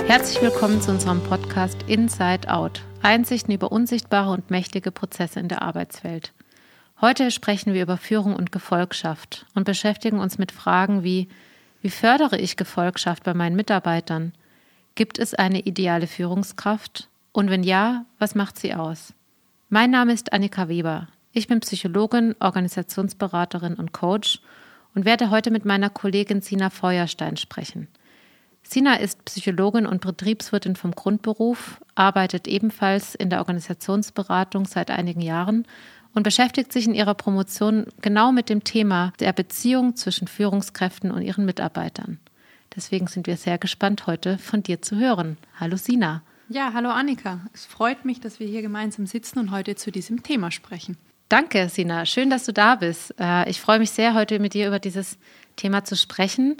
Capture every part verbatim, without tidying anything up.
Herzlich willkommen zu unserem Podcast Inside Out. Einsichten über unsichtbare und mächtige Prozesse in der Arbeitswelt. Heute sprechen wir über Führung und Gefolgschaft und beschäftigen uns mit Fragen wie: Wie fördere ich Gefolgschaft bei meinen Mitarbeitern? Gibt es eine ideale Führungskraft? Und wenn ja, was macht sie aus? Mein Name ist Annika Weber. Ich bin Psychologin, Organisationsberaterin und Coach und werde heute mit meiner Kollegin Sina Feuerstein sprechen. Sina ist Psychologin und Betriebswirtin vom Grundberuf, arbeitet ebenfalls in der Organisationsberatung seit einigen Jahren und beschäftigt sich in ihrer Promotion genau mit dem Thema der Beziehung zwischen Führungskräften und ihren Mitarbeitern. Deswegen sind wir sehr gespannt, heute von dir zu hören. Hallo Sina. Ja, hallo Annika. Es freut mich, dass wir hier gemeinsam sitzen und heute zu diesem Thema sprechen. Danke, Sina. Schön, dass du da bist. Ich freue mich sehr, heute mit dir über dieses Thema zu sprechen.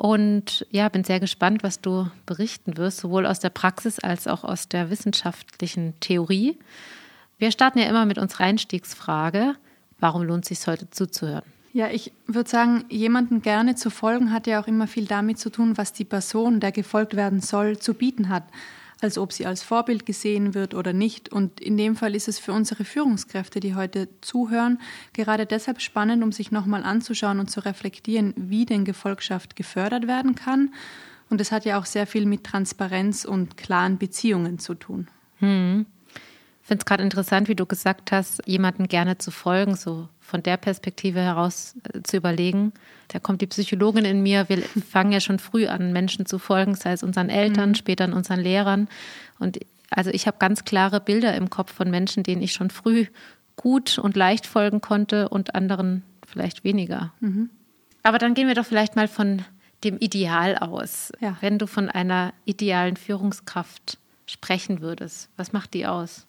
Und ja, bin sehr gespannt, was du berichten wirst, sowohl aus der Praxis als auch aus der wissenschaftlichen Theorie. Wir starten ja immer mit unserer Einstiegsfrage: Warum lohnt es sich heute zuzuhören? Ja, ich würde sagen, jemandem gerne zu folgen hat ja auch immer viel damit zu tun, was die Person, der gefolgt werden soll, zu bieten hat. Also ob sie als Vorbild gesehen wird oder nicht. Und in dem Fall ist es für unsere Führungskräfte, die heute zuhören, gerade deshalb spannend, um sich nochmal anzuschauen und zu reflektieren, wie denn Gefolgschaft gefördert werden kann. Und das hat ja auch sehr viel mit Transparenz und klaren Beziehungen zu tun. Hm. Ich finde es gerade interessant, wie du gesagt hast, jemandem gerne zu folgen, so von der Perspektive heraus äh, zu überlegen. Da kommt die Psychologin in mir. Wir fangen ja schon früh an, Menschen zu folgen, sei es unseren Eltern, mhm. später an unseren Lehrern. Und also ich habe ganz klare Bilder im Kopf von Menschen, denen ich schon früh gut und leicht folgen konnte und anderen vielleicht weniger. Mhm. Aber dann gehen wir doch vielleicht mal von dem Ideal aus. Ja. Wenn du von einer idealen Führungskraft sprechen würdest, was macht die aus?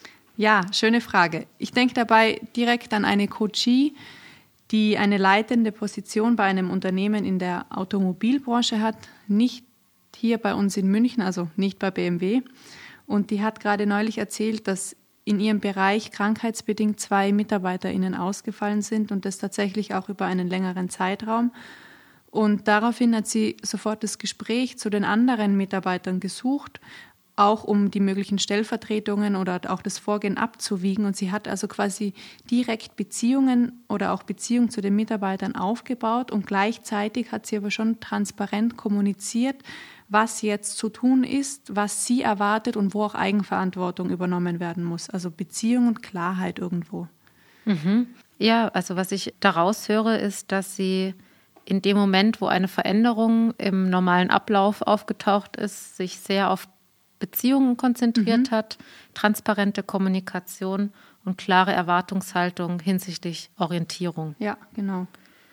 Ja, schöne Frage. Ich denke dabei direkt an eine Coachie, die eine leitende Position bei einem Unternehmen in der Automobilbranche hat, nicht hier bei uns in München, also nicht bei B M W. Und die hat gerade neulich erzählt, dass in ihrem Bereich krankheitsbedingt zwei MitarbeiterInnen ausgefallen sind und das tatsächlich auch über einen längeren Zeitraum. Und daraufhin hat sie sofort das Gespräch zu den anderen Mitarbeitern gesucht, auch um die möglichen Stellvertretungen oder auch das Vorgehen abzuwiegen. Und sie hat also quasi direkt Beziehungen oder auch Beziehungen zu den Mitarbeitern aufgebaut und gleichzeitig hat sie aber schon transparent kommuniziert, was jetzt zu tun ist, was sie erwartet und wo auch Eigenverantwortung übernommen werden muss. Also Beziehung und Klarheit irgendwo. Mhm. Ja, also was ich daraus höre, ist, dass sie in dem Moment, wo eine Veränderung im normalen Ablauf aufgetaucht ist, sich sehr auf Beziehungen konzentriert mhm. hat, transparente Kommunikation und klare Erwartungshaltung hinsichtlich Orientierung. Ja, genau.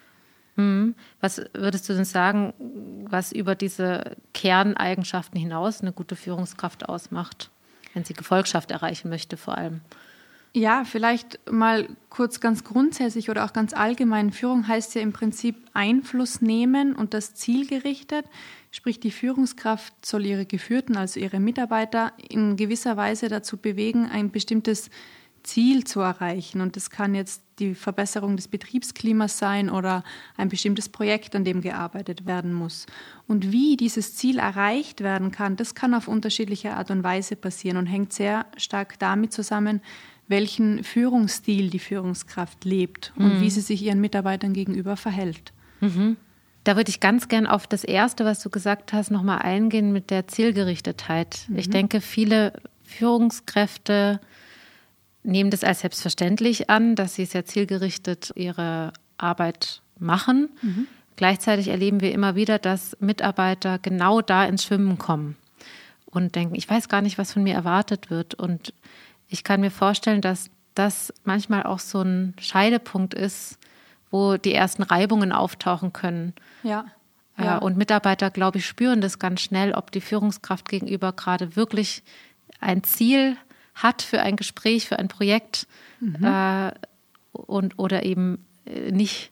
Mhm. Was würdest du denn sagen, was über diese Kerneigenschaften hinaus eine gute Führungskraft ausmacht, wenn sie Gefolgschaft erreichen möchte vor allem? Ja, vielleicht mal kurz ganz grundsätzlich oder auch ganz allgemein. Führung heißt ja im Prinzip Einfluss nehmen und das zielgerichtet. Sprich, die Führungskraft soll ihre Geführten, also ihre Mitarbeiter, in gewisser Weise dazu bewegen, ein bestimmtes Ziel zu erreichen. Und das kann jetzt die Verbesserung des Betriebsklimas sein oder ein bestimmtes Projekt, an dem gearbeitet werden muss. Und wie dieses Ziel erreicht werden kann, das kann auf unterschiedliche Art und Weise passieren und hängt sehr stark damit zusammen, welchen Führungsstil die Führungskraft lebt und mhm. wie sie sich ihren Mitarbeitern gegenüber verhält. Mhm. Da würde ich ganz gern auf das Erste, was du gesagt hast, nochmal eingehen mit der Zielgerichtetheit. Mhm. Ich denke, viele Führungskräfte nehmen das als selbstverständlich an, dass sie sehr zielgerichtet ihre Arbeit machen. Mhm. Gleichzeitig erleben wir immer wieder, dass Mitarbeiter genau da ins Schwimmen kommen und denken, ich weiß gar nicht, was von mir erwartet wird. Und ich kann mir vorstellen, dass das manchmal auch so ein Scheidepunkt ist, wo die ersten Reibungen auftauchen können. Ja. ja. Und Mitarbeiter, glaube ich, spüren das ganz schnell, ob die Führungskraft gegenüber gerade wirklich ein Ziel hat für ein Gespräch, für ein Projekt mhm. äh, und, oder eben nicht.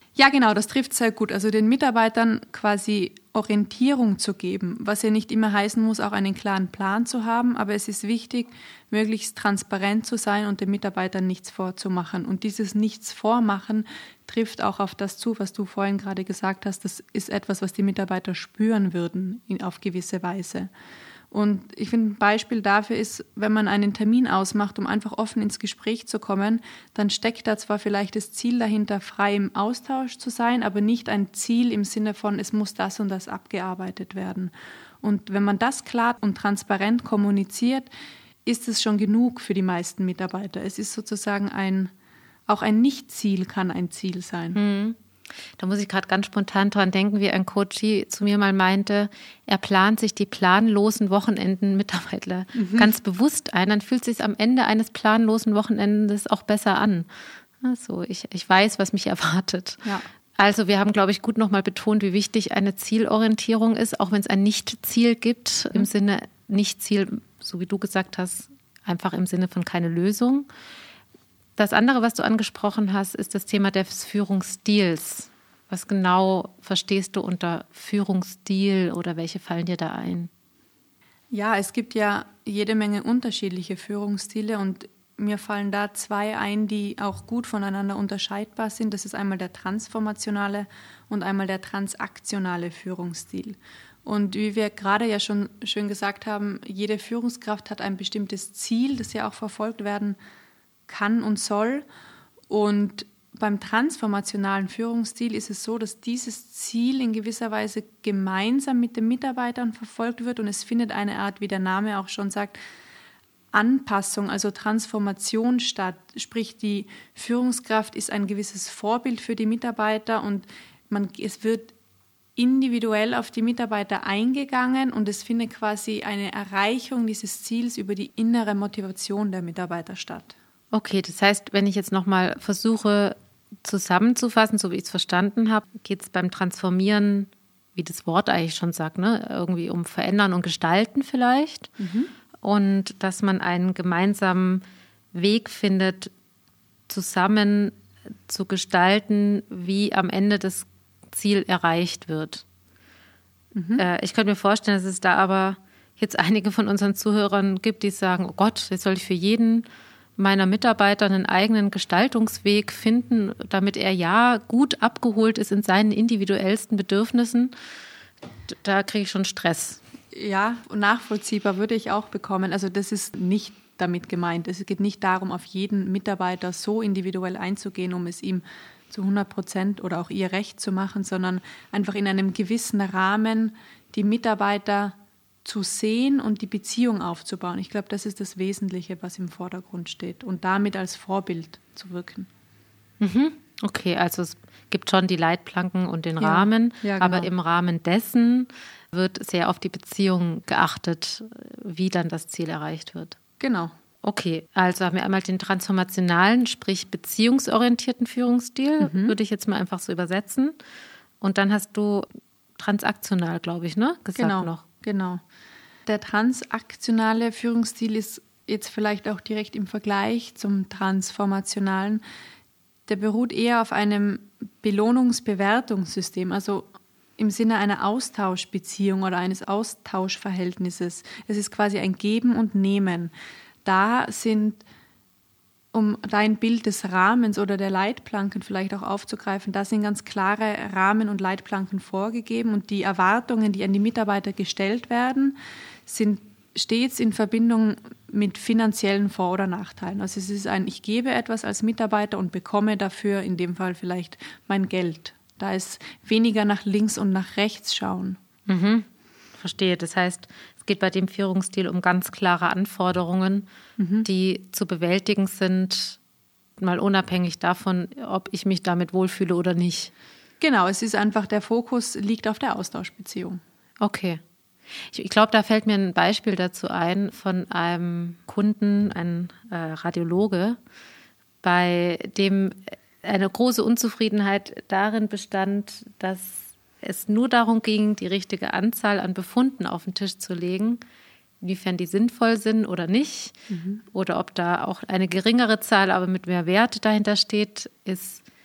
Ja, genau, das trifft sehr gut. Also den Mitarbeitern quasi Orientierung zu geben, was ja nicht immer heißen muss, auch einen klaren Plan zu haben, aber es ist wichtig, möglichst transparent zu sein und den Mitarbeitern nichts vorzumachen. Und dieses Nichts vormachen trifft auch auf das zu, was du vorhin gerade gesagt hast. Das ist etwas, was die Mitarbeiter spüren würden auf gewisse Weise. Und ich finde, ein Beispiel dafür ist, wenn man einen Termin ausmacht, um einfach offen ins Gespräch zu kommen, dann steckt da zwar vielleicht das Ziel dahinter, frei im Austausch zu sein, aber nicht ein Ziel im Sinne von, es muss das und das abgearbeitet werden. Und wenn man das klar und transparent kommuniziert, ist es schon genug für die meisten Mitarbeiter. Es ist sozusagen ein, auch ein Nicht-Ziel kann ein Ziel sein. Mhm. Da muss ich gerade ganz spontan dran denken, wie ein Coach zu mir mal meinte, er plant sich die planlosen Wochenenden Mitarbeiter mhm. ganz bewusst ein, dann fühlt es sich am Ende eines planlosen Wochenendes auch besser an. Also ich, ich weiß, was mich erwartet. Ja. Also wir haben, glaube ich, gut nochmal betont, wie wichtig eine Zielorientierung ist, auch wenn es ein Nicht-Ziel gibt, mhm. im Sinne Nicht-Ziel, so wie du gesagt hast, einfach im Sinne von keine Lösung. Das andere, was du angesprochen hast, ist das Thema des Führungsstils. Was genau verstehst du unter Führungsstil oder welche fallen dir da ein? Ja, es gibt ja jede Menge unterschiedliche Führungsstile und mir fallen da zwei ein, die auch gut voneinander unterscheidbar sind. Das ist einmal der transformationale und einmal der transaktionale Führungsstil. Und wie wir gerade ja schon schön gesagt haben, jede Führungskraft hat ein bestimmtes Ziel, das ja auch verfolgt werden kann und soll. Und beim transformationalen Führungsstil ist es so, dass dieses Ziel in gewisser Weise gemeinsam mit den Mitarbeitern verfolgt wird und es findet eine Art, wie der Name auch schon sagt, Anpassung, also Transformation statt. Sprich, die Führungskraft ist ein gewisses Vorbild für die Mitarbeiter und man, es wird individuell auf die Mitarbeiter eingegangen und es findet quasi eine Erreichung dieses Ziels über die innere Motivation der Mitarbeiter statt. Okay, das heißt, wenn ich jetzt nochmal versuche zusammenzufassen, so wie ich es verstanden habe, geht es beim Transformieren, wie das Wort eigentlich schon sagt, ne, irgendwie um Verändern und Gestalten vielleicht. Mhm. Und dass man einen gemeinsamen Weg findet, zusammen zu gestalten, wie am Ende das Ziel erreicht wird. Mhm. Äh, ich könnte mir vorstellen, dass es da aber jetzt einige von unseren Zuhörern gibt, die sagen, oh Gott, jetzt soll ich für jeden meiner Mitarbeiter einen eigenen Gestaltungsweg finden, damit er ja gut abgeholt ist in seinen individuellsten Bedürfnissen. Da kriege ich schon Stress. Ja, nachvollziehbar würde ich auch bekommen. Also das ist nicht damit gemeint. Es geht nicht darum, auf jeden Mitarbeiter so individuell einzugehen, um es ihm zu hundert Prozent oder auch ihr recht zu machen, sondern einfach in einem gewissen Rahmen die Mitarbeiter zu sehen und die Beziehung aufzubauen. Ich glaube, das ist das Wesentliche, was im Vordergrund steht und damit als Vorbild zu wirken. Mhm. Okay, also es gibt schon die Leitplanken und den ja, Rahmen, ja, genau. aber im Rahmen dessen wird sehr auf die Beziehung geachtet, wie dann das Ziel erreicht wird. Genau. Okay, also haben wir einmal den transformationalen, sprich beziehungsorientierten Führungsstil, mhm. würde ich jetzt mal einfach so übersetzen. Und dann hast du transaktional, glaube ich, ne? Gesagt genau, noch. Genau. Der transaktionale Führungsstil ist jetzt vielleicht auch direkt im Vergleich zum transformationalen. Der beruht eher auf einem Belohnungs-Bewertungssystem, also im Sinne einer Austauschbeziehung oder eines Austauschverhältnisses. Es ist quasi ein Geben und Nehmen. Da sind, um dein Bild des Rahmens oder der Leitplanken vielleicht auch aufzugreifen, da sind ganz klare Rahmen und Leitplanken vorgegeben und die Erwartungen, die an die Mitarbeiter gestellt werden, sind stets in Verbindung mit finanziellen Vor- oder Nachteilen. Also es ist ein, ich gebe etwas als Mitarbeiter und bekomme dafür in dem Fall vielleicht mein Geld. Da ist weniger nach links und nach rechts schauen. Mhm. Verstehe. Das heißt, es geht bei dem Führungsstil um ganz klare Anforderungen, mhm. die zu bewältigen sind, mal unabhängig davon, ob ich mich damit wohlfühle oder nicht. Genau, es ist einfach, der Fokus liegt auf der Austauschbeziehung. Okay. Ich, ich glaube, da fällt mir ein Beispiel dazu ein von einem Kunden, ein äh, Radiologe, bei dem eine große Unzufriedenheit darin bestand, dass es nur darum ging, die richtige Anzahl an Befunden auf den Tisch zu legen, inwiefern die sinnvoll sind oder nicht. Mhm. Oder ob da auch eine geringere Zahl, aber mit mehr Wert dahinter steht, ist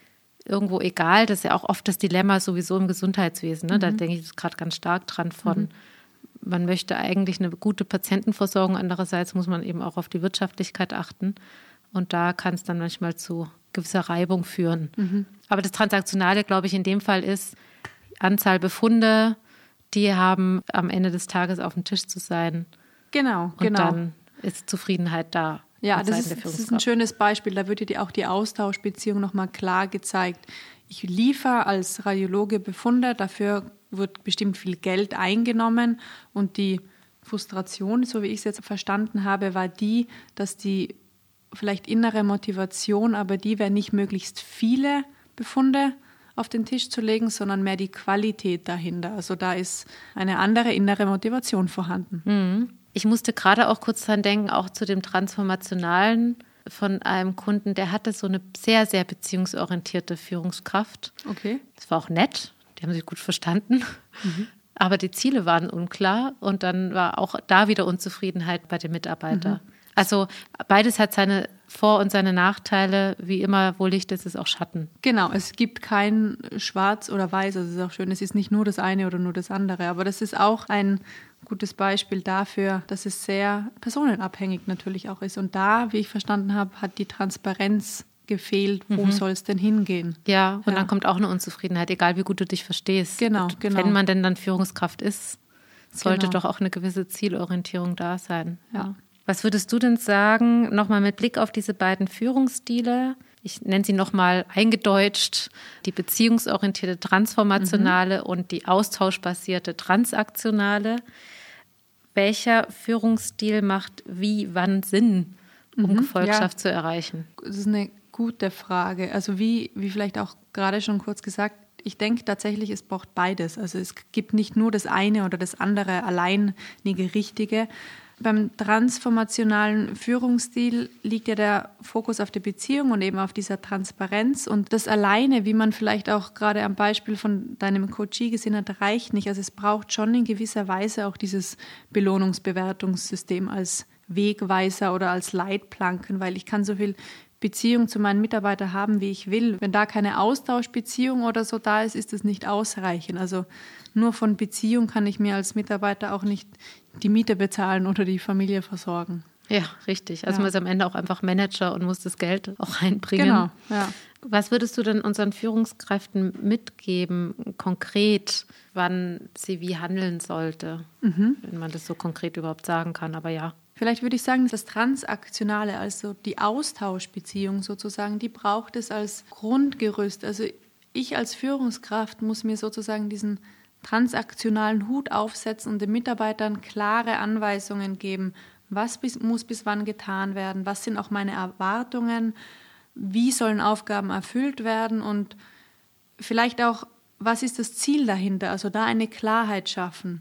irgendwo egal. Das ist ja auch oft das Dilemma sowieso im Gesundheitswesen. Ne? Mhm. Da denke ich gerade ganz stark dran von, mhm. man möchte eigentlich eine gute Patientenversorgung, andererseits muss man eben auch auf die Wirtschaftlichkeit achten. Und da kann es dann manchmal zu gewisser Reibung führen. Mhm. Aber das Transaktionale, glaube ich, in dem Fall ist, Anzahl Befunde, die haben am Ende des Tages auf dem Tisch zu sein. Genau, und genau. dann ist Zufriedenheit da. Ja, das ist, das ist ein schönes Beispiel. Da wird dir auch die Austauschbeziehung nochmal klar gezeigt. Ich liefere als Radiologe Befunde, dafür wird bestimmt viel Geld eingenommen und die Frustration, so wie ich es jetzt verstanden habe, war die, dass die vielleicht innere Motivation, aber die wäre nicht möglichst viele Befunde auf den Tisch zu legen, sondern mehr die Qualität dahinter. Also da ist eine andere innere Motivation vorhanden. Mhm. Ich musste gerade auch kurz dran denken, auch zu dem Transformationalen von einem Kunden, der hatte so eine sehr, sehr beziehungsorientierte Führungskraft. Okay. Das war auch nett, die haben sich gut verstanden, mhm. aber die Ziele waren unklar und dann war auch da wieder Unzufriedenheit bei den Mitarbeitern. Mhm. Also beides hat seine Vor- und seine Nachteile, wie immer, wo Licht ist, ist auch Schatten. Genau, es gibt kein Schwarz oder Weiß, also es ist auch schön, es ist nicht nur das eine oder nur das andere, aber das ist auch ein gutes Beispiel dafür, dass es sehr personenabhängig natürlich auch ist. Und da, wie ich verstanden habe, hat die Transparenz gefehlt, wo mhm. soll es denn hingehen? Ja, und ja. dann kommt auch eine Unzufriedenheit, egal wie gut du dich verstehst. Genau, und genau. Wenn man denn dann Führungskraft ist, sollte genau. doch auch eine gewisse Zielorientierung da sein. Ja. Was würdest du denn sagen, nochmal mit Blick auf diese beiden Führungsstile? Ich nenne sie nochmal eingedeutscht, die beziehungsorientierte transformationale mhm. und die austauschbasierte transaktionale. Welcher Führungsstil macht wie, wann Sinn, um mhm, Gefolgschaft ja. zu erreichen? Das ist eine gute Frage. Also wie, wie vielleicht auch gerade schon kurz gesagt, ich denke tatsächlich, es braucht beides. Also es gibt nicht nur das eine oder das andere alleinige Richtige. Beim transformationalen Führungsstil liegt ja der Fokus auf der Beziehung und eben auf dieser Transparenz. Und das alleine, wie man vielleicht auch gerade am Beispiel von deinem Coachie gesehen hat, reicht nicht. Also es braucht schon in gewisser Weise auch dieses Belohnungsbewertungssystem als Wegweiser oder als Leitplanken, weil ich kann so viel Beziehung zu meinen Mitarbeitern haben, wie ich will. Wenn da keine Austauschbeziehung oder so da ist, ist das nicht ausreichend. Also nur von Beziehung kann ich mir als Mitarbeiter auch nicht die Miete bezahlen oder die Familie versorgen. Ja, richtig. Also ja. man ist am Ende auch einfach Manager und muss das Geld auch reinbringen. Genau, ja. Was würdest du denn unseren Führungskräften mitgeben, konkret, wann sie wie handeln sollte? Mhm. Wenn man das so konkret überhaupt sagen kann, aber ja. Vielleicht würde ich sagen, das Transaktionale, also die Austauschbeziehung sozusagen, die braucht es als Grundgerüst. Also ich als Führungskraft muss mir sozusagen diesen transaktionalen Hut aufsetzen und den Mitarbeitern klare Anweisungen geben, was bis, muss bis wann getan werden, was sind auch meine Erwartungen, wie sollen Aufgaben erfüllt werden und vielleicht auch, was ist das Ziel dahinter, also da eine Klarheit schaffen.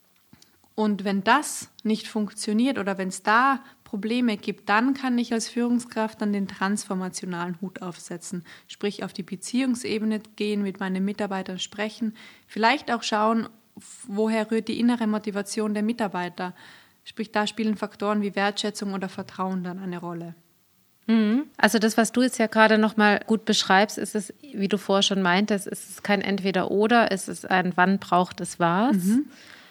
Und wenn das nicht funktioniert oder wenn es da Probleme gibt, dann kann ich als Führungskraft dann den transformationalen Hut aufsetzen. Sprich, auf die Beziehungsebene gehen, mit meinen Mitarbeitern sprechen, vielleicht auch schauen, woher rührt die innere Motivation der Mitarbeiter. Sprich, da spielen Faktoren wie Wertschätzung oder Vertrauen dann eine Rolle. Also das, was du jetzt ja gerade nochmal gut beschreibst, ist es, wie du vorher schon meintest, ist es kein Entweder-Oder, es ist ein Wann braucht es was. Mhm.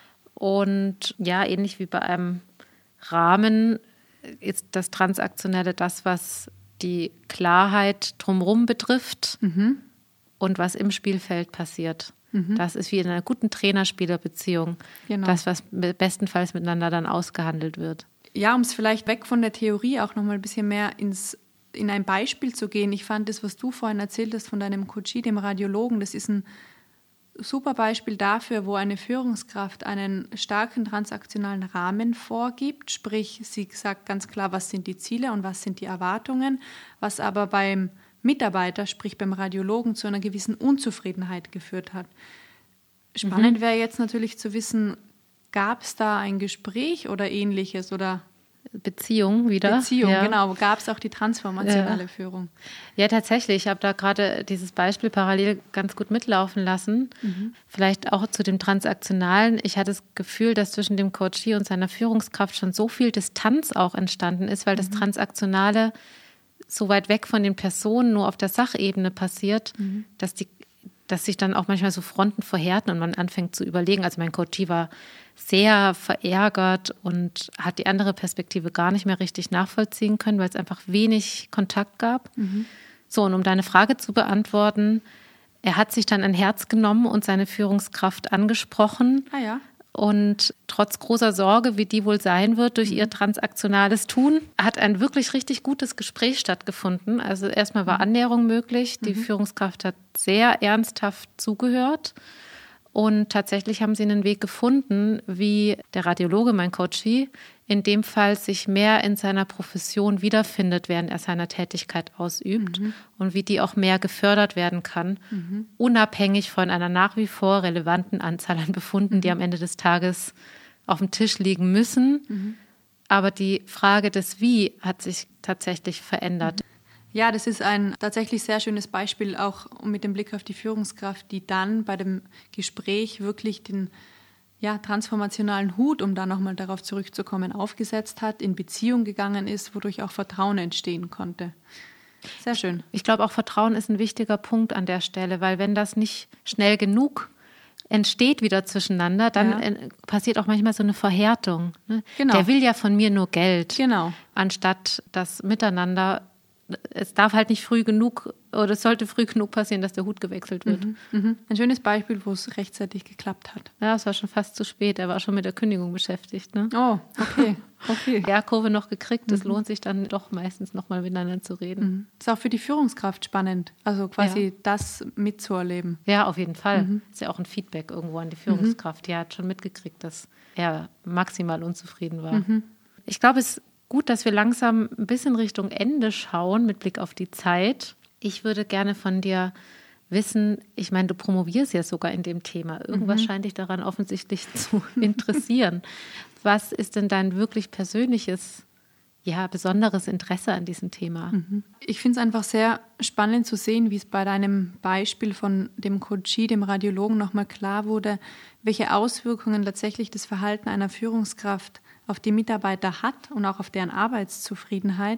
Und ja, ähnlich wie bei einem Rahmen ist das Transaktionelle das, was die Klarheit drumherum betrifft mhm. und was im Spielfeld passiert. Mhm. Das ist wie in einer guten Trainer-Spieler-Beziehung. Genau. Das, was bestenfalls miteinander dann ausgehandelt wird. Ja, um es vielleicht weg von der Theorie auch nochmal ein bisschen mehr ins, in ein Beispiel zu gehen. Ich fand das, was du vorhin erzählt hast von deinem Coachie, dem Radiologen, das ist ein super Beispiel dafür, wo eine Führungskraft einen starken transaktionalen Rahmen vorgibt, sprich, sie sagt ganz klar, was sind die Ziele und was sind die Erwartungen, was aber beim Mitarbeiter, sprich beim Radiologen, zu einer gewissen Unzufriedenheit geführt hat. Spannend mhm. wäre jetzt natürlich zu wissen, gab es da ein Gespräch oder Ähnliches oder Beziehung wieder. Beziehung, ja. genau. Gab es auch die transformationale ja. Führung? Ja, tatsächlich. Ich habe da gerade dieses Beispiel parallel ganz gut mitlaufen lassen. Mhm. Vielleicht auch zu dem Transaktionalen. Ich hatte das Gefühl, dass zwischen dem Coachee und seiner Führungskraft schon so viel Distanz auch entstanden ist, weil mhm. das Transaktionale so weit weg von den Personen nur auf der Sachebene passiert, mhm. dass die, dass sich dann auch manchmal so Fronten verhärten und man anfängt zu überlegen. Also mein Coachie war sehr verärgert und hat die andere Perspektive gar nicht mehr richtig nachvollziehen können, weil es einfach wenig Kontakt gab. Mhm. So, und um deine Frage zu beantworten, er hat sich dann ein Herz genommen und seine Führungskraft angesprochen. Ah ja. Und trotz großer Sorge, wie die wohl sein wird durch ihr transaktionales Tun, hat ein wirklich richtig gutes Gespräch stattgefunden. Also erstmal war Annäherung möglich. Die mhm. Führungskraft hat sehr ernsthaft zugehört. Und tatsächlich haben sie einen Weg gefunden, wie der Radiologe, mein Coachie, in dem Fall sich mehr in seiner Profession wiederfindet, während er seine Tätigkeit ausübt mhm. und wie die auch mehr gefördert werden kann, mhm. unabhängig von einer nach wie vor relevanten Anzahl an Befunden, mhm. die am Ende des Tages auf dem Tisch liegen müssen. Mhm. Aber die Frage des Wie hat sich tatsächlich verändert. Mhm. Ja, das ist ein tatsächlich sehr schönes Beispiel, auch mit dem Blick auf die Führungskraft, die dann bei dem Gespräch wirklich den ja, transformationalen Hut, um da nochmal darauf zurückzukommen, aufgesetzt hat, in Beziehung gegangen ist, wodurch auch Vertrauen entstehen konnte. Sehr schön. Ich glaube, auch Vertrauen ist ein wichtiger Punkt an der Stelle, weil wenn das nicht schnell genug entsteht wieder zwischeneinander, dann ja. passiert auch manchmal so eine Verhärtung. Ne? Genau. Der will ja von mir nur Geld, genau. anstatt das Miteinander. Es darf halt nicht früh genug oder es sollte früh genug passieren, dass der Hut gewechselt wird. Mhm, mhm. Ein schönes Beispiel, wo es rechtzeitig geklappt hat. Ja, es war schon fast zu spät. Er war schon mit der Kündigung beschäftigt. Ne? Oh, okay. okay. Ja, Kurve noch gekriegt. Es mhm. lohnt sich dann doch meistens nochmal miteinander zu reden. Mhm. Ist auch für die Führungskraft spannend, also quasi ja. das mitzuerleben. Ja, auf jeden Fall. Mhm. Ist ja auch ein Feedback irgendwo an die Führungskraft. Die hat schon mitgekriegt, dass er maximal unzufrieden war. Mhm. Ich glaube, es ist gut, dass wir langsam ein bisschen Richtung Ende schauen mit Blick auf die Zeit. Ich würde gerne von dir wissen, ich meine, du promovierst ja sogar in dem Thema. Irgendwas mhm. scheint dich daran offensichtlich zu interessieren. Was ist denn dein wirklich persönliches, ja, besonderes Interesse an diesem Thema? Mhm. Ich finde es einfach sehr spannend zu sehen, wie es bei deinem Beispiel von dem Coachie, dem Radiologen, nochmal klar wurde, welche Auswirkungen tatsächlich das Verhalten einer Führungskraft auf die Mitarbeiter hat und auch auf deren Arbeitszufriedenheit.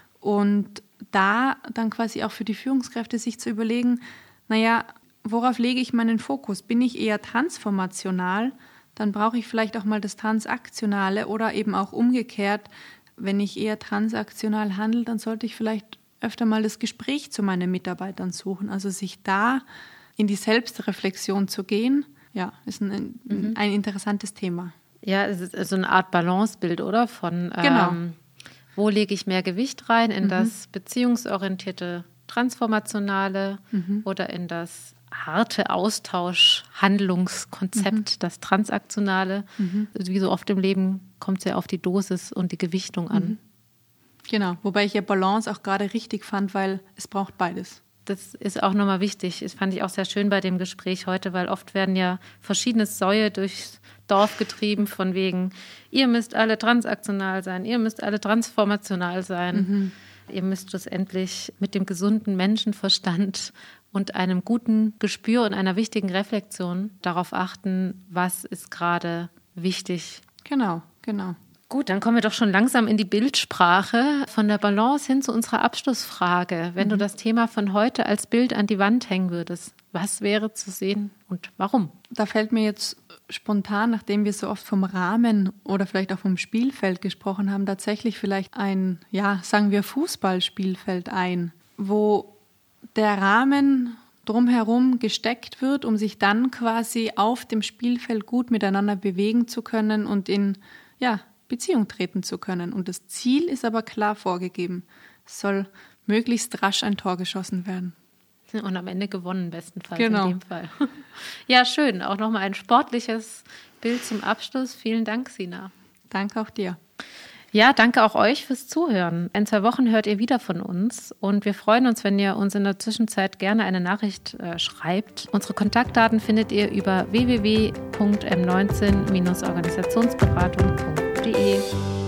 Und da dann quasi auch für die Führungskräfte sich zu überlegen, naja, worauf lege ich meinen Fokus? Bin ich eher transformational? Dann brauche ich vielleicht auch mal das Transaktionale oder eben auch umgekehrt. Wenn ich eher transaktional handle, dann sollte ich vielleicht öfter mal das Gespräch zu meinen Mitarbeitern suchen. Also sich da in die Selbstreflexion zu gehen, ja, ist ein, mhm. ein interessantes Thema. Ja, es ist so eine Art Balancebild, oder? Von genau. ähm, wo lege ich mehr Gewicht rein? In mhm. das beziehungsorientierte, transformationale mhm. oder in das harte Austausch-Handlungskonzept, mhm. das transaktionale. Mhm. Wie so oft im Leben kommt es ja auf die Dosis und die Gewichtung an. Mhm. Genau, wobei ich ja Balance auch gerade richtig fand, weil es braucht beides. Das ist auch nochmal wichtig. Das fand ich auch sehr schön bei dem Gespräch heute, weil oft werden ja verschiedene Säue durchs Dorf getrieben von wegen, ihr müsst alle transaktional sein, ihr müsst alle transformational sein. Mhm. Ihr müsst schlussendlich mit dem gesunden Menschenverstand und einem guten Gespür und einer wichtigen Reflexion darauf achten, was ist gerade wichtig. Genau, genau. Gut, dann kommen wir doch schon langsam in die Bildsprache. Von der Balance hin zu unserer Abschlussfrage. Wenn mhm. du das Thema von heute als Bild an die Wand hängen würdest, was wäre zu sehen und warum? Da fällt mir jetzt spontan, nachdem wir so oft vom Rahmen oder vielleicht auch vom Spielfeld gesprochen haben, tatsächlich vielleicht ein, ja, sagen wir Fußballspielfeld ein, wo der Rahmen drumherum gesteckt wird, um sich dann quasi auf dem Spielfeld gut miteinander bewegen zu können und in, ja, Beziehung treten zu können. Und das Ziel ist aber klar vorgegeben. Es soll möglichst rasch ein Tor geschossen werden. Und am Ende gewonnen, bestenfalls genau. in dem Fall. Ja, schön. Auch nochmal ein sportliches Bild zum Abschluss. Vielen Dank, Sina. Danke auch dir. Ja, danke auch euch fürs Zuhören. In zwei Wochen hört ihr wieder von uns und wir freuen uns, wenn ihr uns in der Zwischenzeit gerne eine Nachricht äh, schreibt. Unsere Kontaktdaten findet ihr über w w w punkt m neunzehn Organisationsberatung punkt d e.